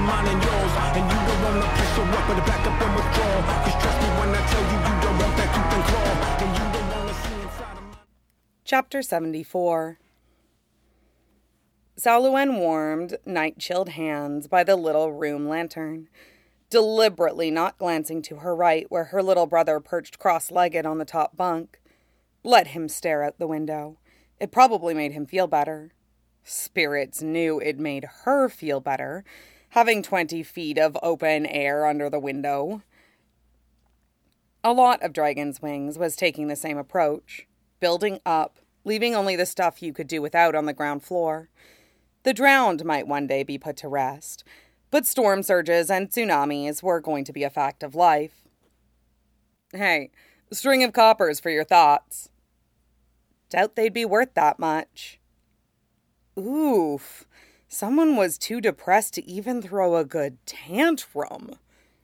mine and yours. And you don't wanna push your up, but back up and withdraw. Cause trust me when I tell you, you don't want that tooth and claw. And you don't wanna see inside of my... Chapter 74. Saoluan warmed, night-chilled hands by the little room lantern, deliberately not glancing to her right where her little brother perched cross-legged on the top bunk. Let him stare out the window. It probably made him feel better. Spirits knew it made her feel better, having 20 feet of open air under the window. A lot of Dragon's Wings was taking the same approach, building up, leaving only the stuff you could do without on the ground floor. The drowned might one day be put to rest, but storm surges and tsunamis were going to be a fact of life. Hey, a string of coppers for your thoughts. Doubt they'd be worth that much. Oof, someone was too depressed to even throw a good tantrum.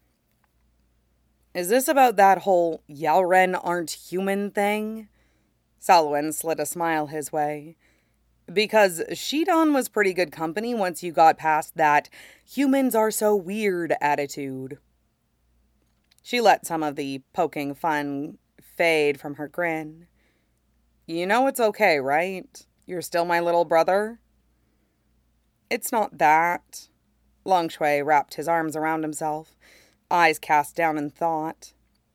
Is this about that whole Yalren aren't human thing? Saoluan slid a smile his way. Because Shidon was pretty good company once you got past that humans are so weird attitude. She let some of the poking fun fade from her grin. You know it's okay, right? You're still my little brother? It's not that. Long Shui wrapped his arms around himself, eyes cast down in thought.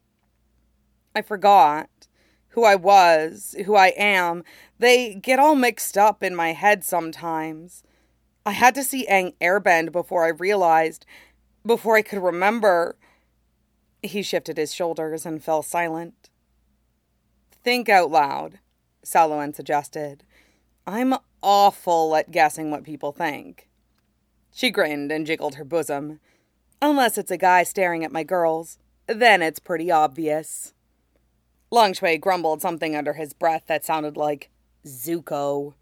I forgot who I was, who I am. They get all mixed up in my head sometimes. I had to see Aang airbend before I could remember. He shifted his shoulders and fell silent. Think out loud, Saoluan suggested. I'm awful at guessing what people think. She grinned and jiggled her bosom. Unless it's a guy staring at my girls, then it's pretty obvious. Long Shui grumbled something under his breath that sounded like Zuko.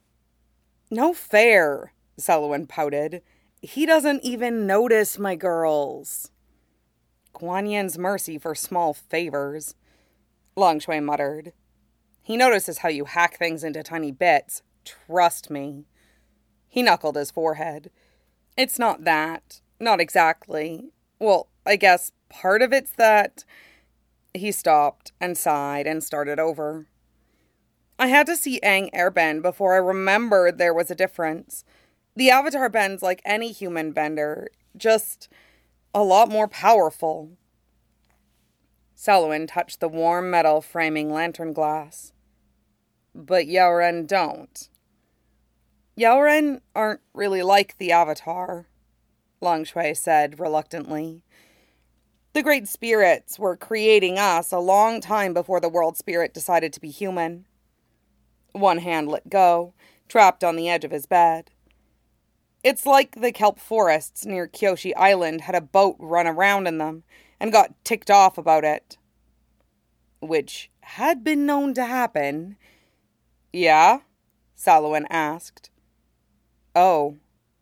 No fair, Saoluan pouted. He doesn't even notice my girls. Guan Yin's mercy for small favors, Long Shui muttered. He notices how you hack things into tiny bits. Trust me. He knuckled his forehead. It's not that. Not exactly. Well, I guess part of it's that... He stopped and sighed and started over. I had to see Aang airbend before I remembered there was a difference. The Avatar bends like any human bender, just a lot more powerful. Saoluan touched the warm metal framing lantern glass. But Yalren don't. Yalren aren't really like the Avatar, Long Shui said reluctantly. The Great Spirits were creating us a long time before the World Spirit decided to be human. One hand let go, trapped on the edge of his bed. It's like the kelp forests near Kyoshi Island had a boat run around in them and got ticked off about it. Which had been known to happen. Yeah? Saoluan asked. Oh.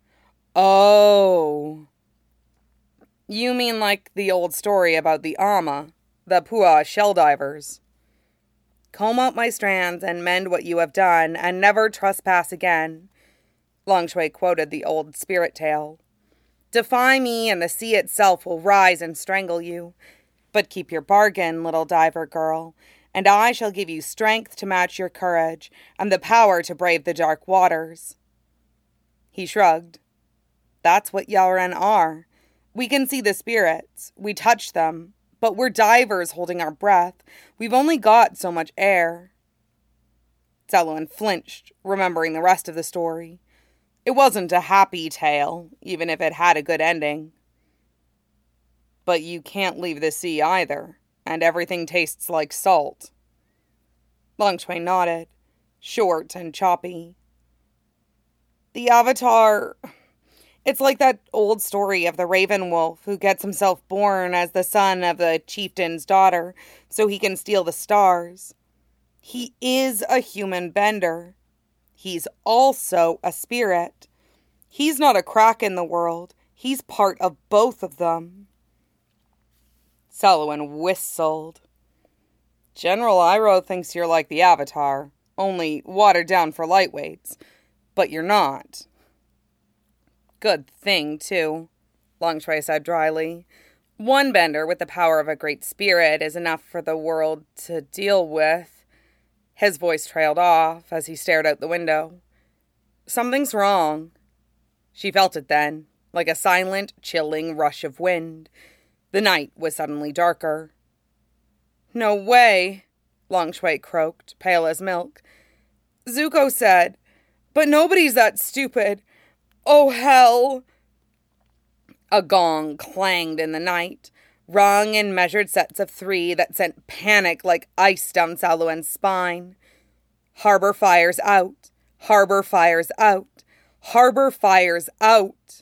You mean like the old story about the Amma, the Pua shell divers. Comb out my strands and mend what you have done, and never trespass again. Long Shui quoted the old spirit tale. Defy me, and the sea itself will rise and strangle you. But keep your bargain, little diver girl, and I shall give you strength to match your courage, and the power to brave the dark waters. He shrugged. That's what Yalren are. We can see the spirits. We touch them. But we're divers holding our breath. We've only got so much air. Saoluan flinched, remembering the rest of the story. It wasn't a happy tale, even if it had a good ending. But you can't leave the sea either, and everything tastes like salt. Long Shui nodded, short and choppy. The Avatar... It's like that old story of the Raven Wolf who gets himself born as the son of the chieftain's daughter so he can steal the stars. He is a human bender. He's also a spirit. He's not a crack in the world. He's part of both of them. Saoluan whistled. General Iroh thinks you're like the Avatar, only watered down for lightweights. But you're not. Good thing, too. Long Shui said dryly. One bender with the power of a great spirit is enough for the world to deal with. His voice trailed off as he stared out the window. Something's wrong. She felt it then, like a silent, chilling rush of wind. The night was suddenly darker. No way, Long Shui croaked, pale as milk. Zuko said, but nobody's that stupid. Oh, hell. A gong clanged in the night, rung in measured sets of 3 that sent panic like ice down Saluen's spine. Harbor fires out. Harbor fires out. Harbor fires out.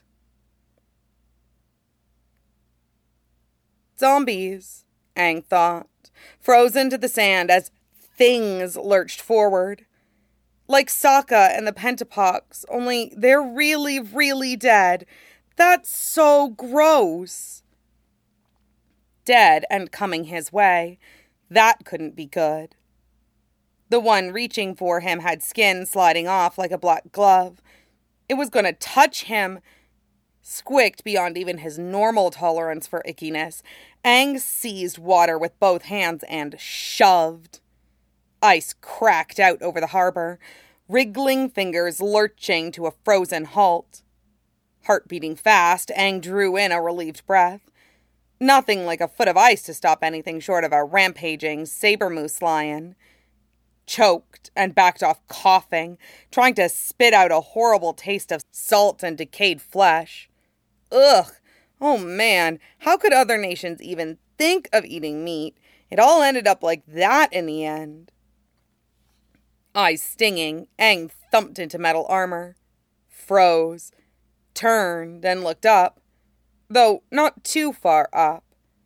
Zombies, Aang thought, frozen to the sand as things lurched forward. Like Sokka and the Pentapox, only they're really, really dead. That's so gross. Dead and coming his way. That couldn't be good. The one reaching for him had skin sliding off like a black glove. It was going to touch him. Squicked beyond even his normal tolerance for ickiness, Aang seized water with both hands and shoved. Ice cracked out over the harbor, wriggling fingers lurching to a frozen halt. Heart beating fast, Aang drew in a relieved breath. Nothing like a foot of ice to stop anything short of a rampaging saber moose lion. Choked and backed off coughing, trying to spit out a horrible taste of salt and decayed flesh. Ugh! Oh man, how could other nations even think of eating meat? It all ended up like that in the end. Eyes stinging, Aang thumped into metal armor. Froze. Turned and looked up, though not too far up.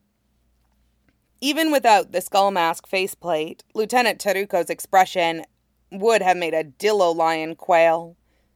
Even without the skull mask faceplate, Lieutenant Teruko's expression would have made a Dillo lion quail.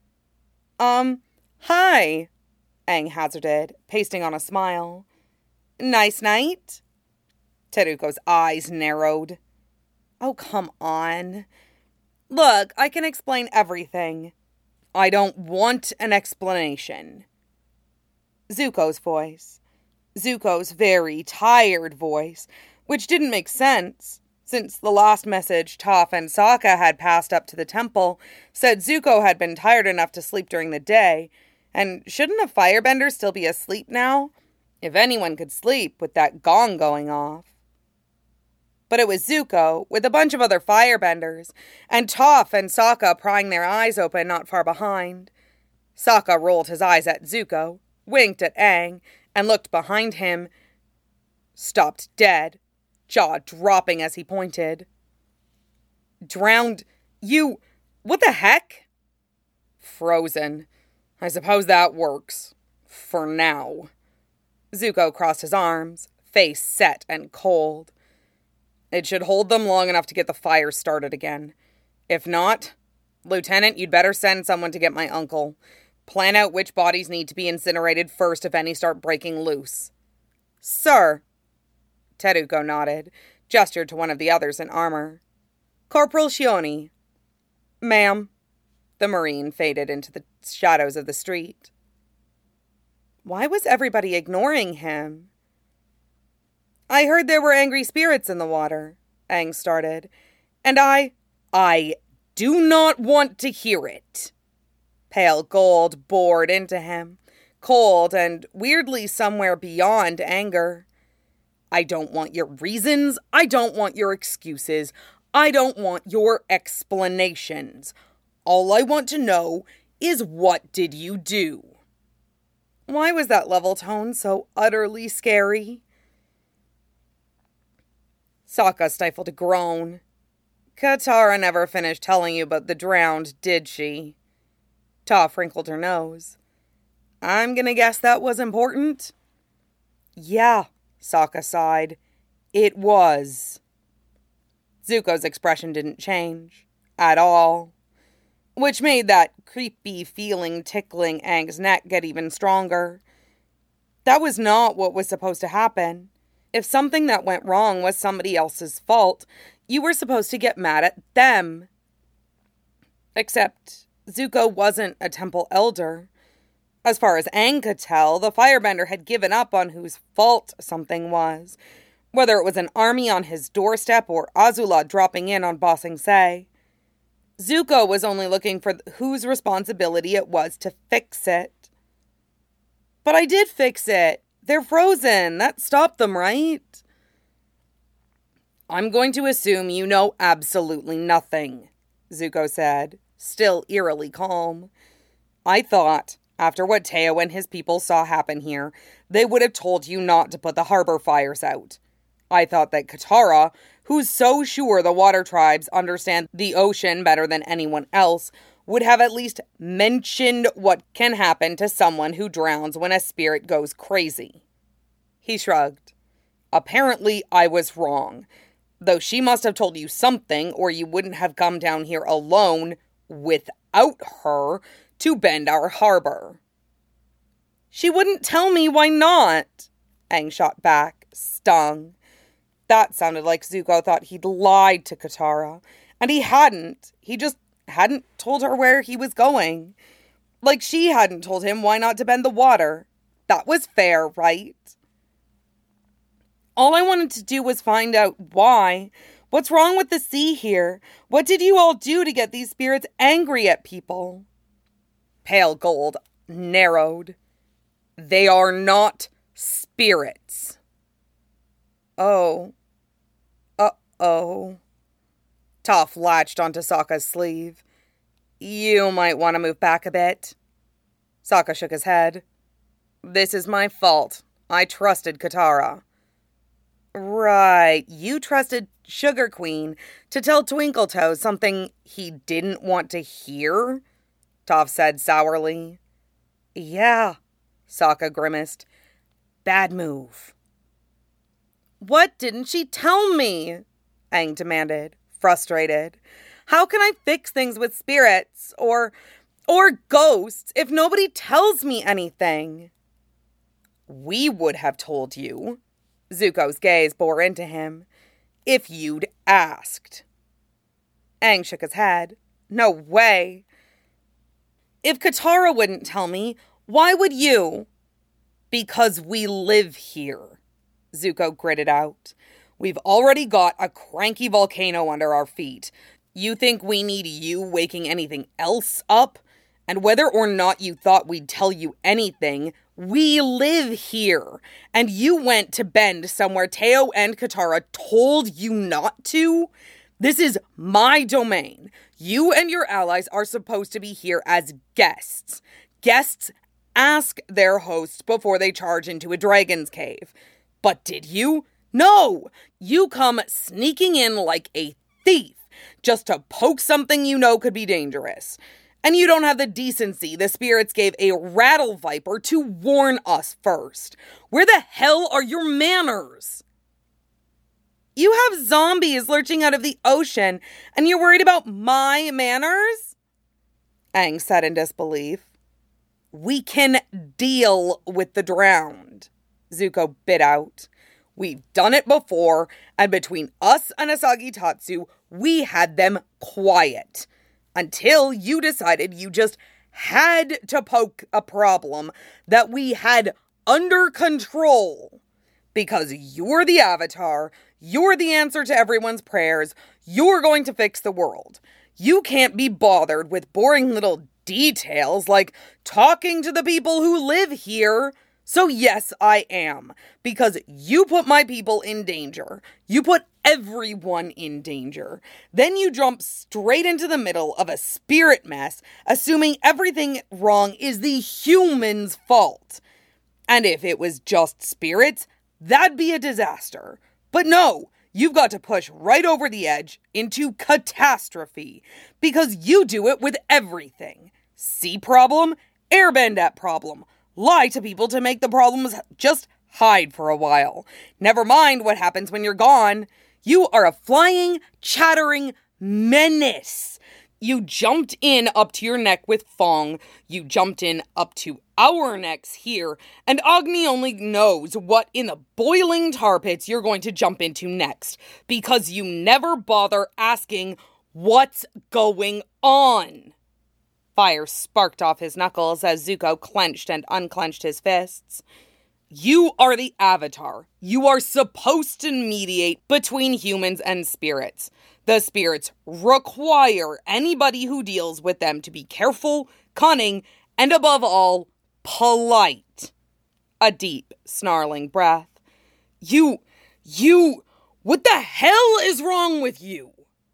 Hi, Aang hazarded, pasting on a smile. Nice night? Teruko's eyes narrowed. Oh, come on. Look, I can explain everything. I don't want an explanation. Zuko's voice. Zuko's very tired voice, which didn't make sense, since the last message Toph and Sokka had passed up to the temple said Zuko had been tired enough to sleep during the day, and shouldn't a firebender still be asleep now? If anyone could sleep with that gong going off. But it was Zuko, with a bunch of other firebenders, and Toph and Sokka prying their eyes open not far behind. Sokka rolled his eyes at Zuko, winked at Aang, and looked behind him. Stopped dead, jaw dropping as he pointed. Drowned? You... What the heck? Frozen. I suppose that works. For now. Zuko crossed his arms, face set and cold. It should hold them long enough to get the fire started again. If not, Lieutenant, you'd better send someone to get my uncle. Plan out which bodies need to be incinerated first if any start breaking loose. Sir. Teruko nodded, gestured to one of the others in armor. Corporal Shioni. Ma'am. The Marine faded into the shadows of the street. Why was everybody ignoring him? I heard there were angry spirits in the water, Aang started, and I do not want to hear it. Pale gold bored into him, cold and weirdly somewhere beyond anger. I don't want your reasons. I don't want your excuses. I don't want your explanations. All I want to know is what did you do? Why was that level tone so utterly scary? Sokka stifled a groan. Katara never finished telling you about the drowned, did she? Toph wrinkled her nose. I'm gonna guess that was important? Yeah, Sokka sighed. It was. Zuko's expression didn't change. At all. Which made that creepy feeling tickling Aang's neck get even stronger. That was not what was supposed to happen. If something that went wrong was somebody else's fault, you were supposed to get mad at them. Except Zuko wasn't a temple elder. As far as Aang could tell, the firebender had given up on whose fault something was, whether it was an army on his doorstep or Azula dropping in on Ba Sing Se. Zuko was only looking for whose responsibility it was to fix it. But I did fix it. They're frozen. That stopped them, right? I'm going to assume you know absolutely nothing, Zuko said, still eerily calm. I thought, after what Teo and his people saw happen here, they would have told you not to put the harbor fires out. I thought that Katara, who's so sure the water tribes understand the ocean better than anyone else, would have at least mentioned what can happen to someone who drowns when a spirit goes crazy. He shrugged. Apparently, I was wrong. Though she must have told you something, or you wouldn't have come down here alone, without her, to bend our harbor. She wouldn't tell me, why not? Aang shot back, stung. That sounded like Zuko thought he'd lied to Katara, and he hadn't. He just hadn't told her where he was going. Like she hadn't told him why not to bend the water. That was fair, right? All I wanted to do was find out why. What's wrong with the sea here? What did you all do to get these spirits angry at people? Pale Gold narrowed. They are not spirits. Oh. Uh-oh. Toph latched onto Sokka's sleeve. You might want to move back a bit. Sokka shook his head. This is my fault. I trusted Katara. Right, you trusted Sugar Queen to tell Twinkletoes something he didn't want to hear? Toph said sourly. Yeah, Sokka grimaced. Bad move. What didn't she tell me? Aang demanded, frustrated. How can I fix things with spirits or ghosts if nobody tells me anything? We would have told you. Zuko's gaze bore into him. If you'd asked. Aang shook his head. No way. If Katara wouldn't tell me, why would you? Because we live here, Zuko gritted out. We've already got a cranky volcano under our feet. You think we need you waking anything else up? And whether or not you thought we'd tell you anything, we live here. And you went to bend somewhere Teo and Katara told you not to? This is my domain. You and your allies are supposed to be here as guests. Guests ask their hosts before they charge into a dragon's cave. But did you? No! You come sneaking in like a thief just to poke something you know could be dangerous. And you don't have the decency the spirits gave a rattle viper to warn us first. Where the hell are your manners? You have zombies lurching out of the ocean, and you're worried about my manners? Aang said in disbelief. We can deal with the drowned, Zuko bit out. We've done it before, and between us and Asagi Tatsu, we had them quiet. Until you decided you just had to poke a problem that we had under control. Because you're the Avatar, you're the answer to everyone's prayers, you're going to fix the world. You can't be bothered with boring little details like talking to the people who live here. So yes, I am. Because you put my people in danger. You put everyone in danger. Then you jump straight into the middle of a spirit mess, assuming everything wrong is the humans' fault. And if it was just spirits, that'd be a disaster. But no, you've got to push right over the edge into catastrophe. Because you do it with everything. Sea problem, airbend at problem. Lie to people to make the problems just hide for a while. Never mind what happens when you're gone. You are a flying, chattering menace. You jumped in up to your neck with Fong. You jumped in up to our necks here. And Agni only knows what in the boiling tar pits you're going to jump into next. Because you never bother asking what's going on. Fire sparked off his knuckles as Zuko clenched and unclenched his fists. You are the Avatar. You are supposed to mediate between humans and spirits. The spirits require anybody who deals with them to be careful, cunning, and above all, polite. A deep, snarling breath. What the hell is wrong with you?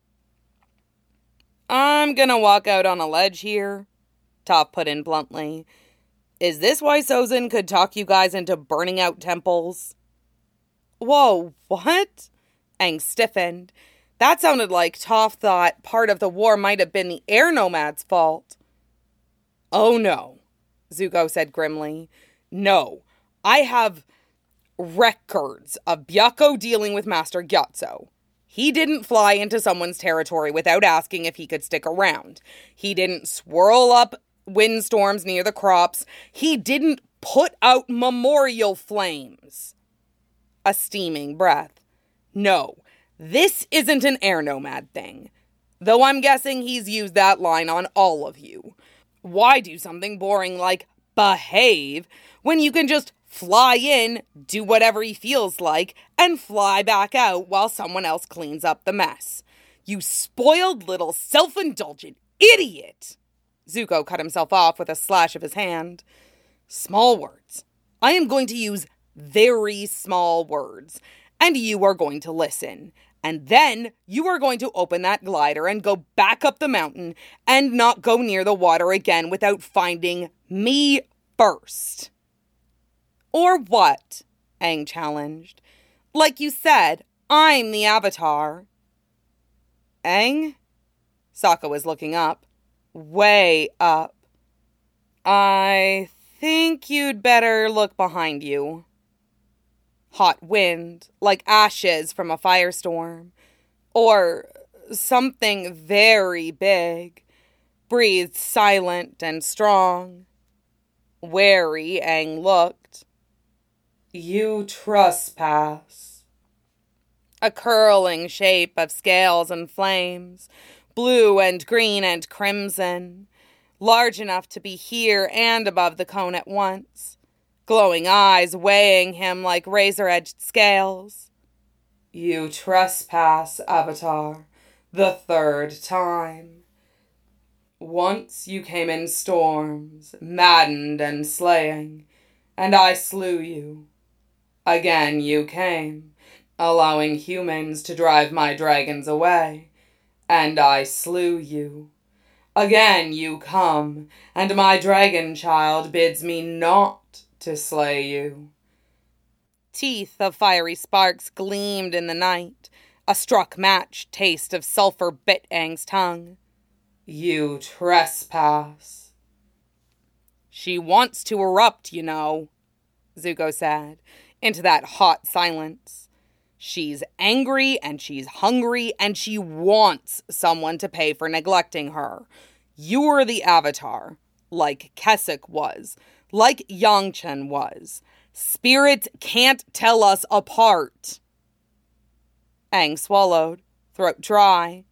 I'm gonna walk out on a ledge here, Toph put in bluntly. Is this why Sozin could talk you guys into burning out temples? Whoa, what? Aang stiffened. That sounded like Toph thought part of the war might have been the air nomads' fault. Oh no, Zuko said grimly. No, I have records of Byakko dealing with Master Gyatso. He didn't fly into someone's territory without asking if he could stick around. He didn't swirl up windstorms near the crops. He didn't put out memorial flames. A steaming breath. No, this isn't an air nomad thing. Though I'm guessing he's used that line on all of you. Why do something boring like behave when you can just fly in, do whatever he feels like, and fly back out while someone else cleans up the mess? You spoiled little self-indulgent idiot! Zuko cut himself off with a slash of his hand. Small words. I am going to use very small words, and you are going to listen. And then you are going to open that glider and go back up the mountain and not go near the water again without finding me first. Or what? Aang challenged. Like you said, I'm the Avatar. Aang? Sokka was looking up. Way up. I think you'd better look behind you. Hot wind, like ashes from a firestorm. Or something very big, breathed silent and strong. Wary, Aang looked. You trespass. A curling shape of scales and flames, blue and green and crimson, large enough to be here and above the cone at once, glowing eyes weighing him like razor-edged scales. You trespass, Avatar, the third time. Once you came in storms, maddened and slaying, and I slew you. Again you came, allowing humans to drive my dragons away, and I slew you. Again you come, and my dragon child bids me not to slay you. Teeth of fiery sparks gleamed in the night. A struck match taste of sulfur bit Aang's tongue. You trespass. She wants to erupt, you know, Zuko said, into that hot silence. She's angry and she's hungry and she wants someone to pay for neglecting her. You're the Avatar, like Keswick was, like Yangchen was. Spirits can't tell us apart. Aang swallowed, throat dry.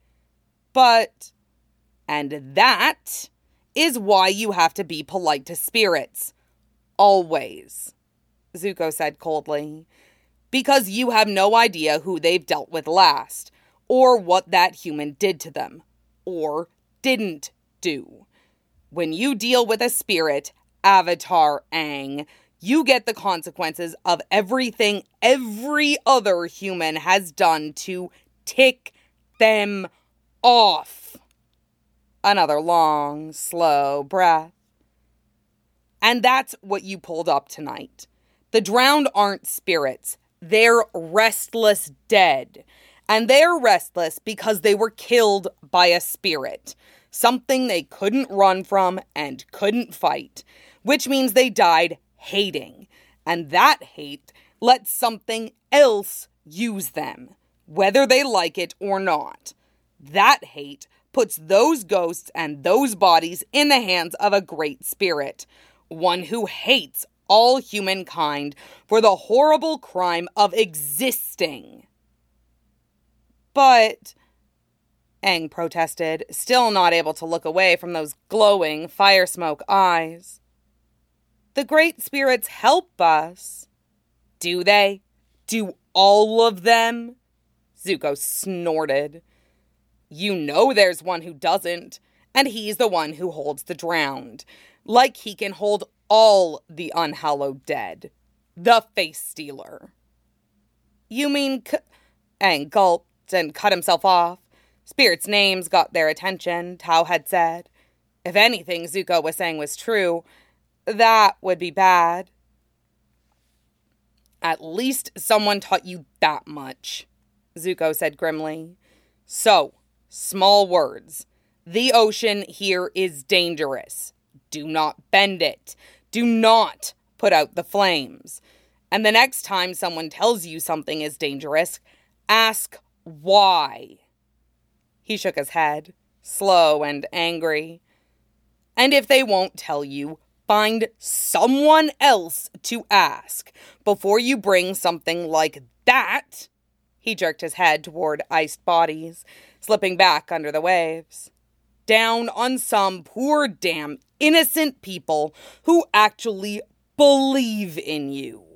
And that is why you have to be polite to spirits. Always, Zuko said coldly. Because you have no idea who they've dealt with last, or what that human did to them, or didn't do. When you deal with a spirit, Avatar Aang, you get the consequences of everything every other human has done to tick them off. Another long, slow breath. And that's what you pulled up tonight. The drowned aren't spirits. They're restless dead. And they're restless because they were killed by a spirit. Something they couldn't run from and couldn't fight. Which means they died hating. And that hate lets something else use them. Whether they like it or not. That hate puts those ghosts and those bodies in the hands of a great spirit. One who hates all humankind for the horrible crime of existing. But Aang protested, still not able to look away from those glowing fire smoke eyes. The great spirits help us. Do they? Do all of them? Zuko snorted. You know there's one who doesn't, and he's the one who holds the drowned. Like he can hold all the unhallowed dead. The face stealer. You mean Aang gulped and cut himself off. Spirits' names got their attention, Tao had said. If anything Zuko was saying was true, that would be bad. At least someone taught you that much, Zuko said grimly. So, small words. The ocean here is dangerous. Do not bend it. Do not put out the flames. And the next time someone tells you something is dangerous, ask why. He shook his head, slow and angry. And if they won't tell you, find someone else to ask before you bring something like that. He jerked his head toward iced bodies, slipping back under the waves. Down on some poor damn innocent people who actually believe in you.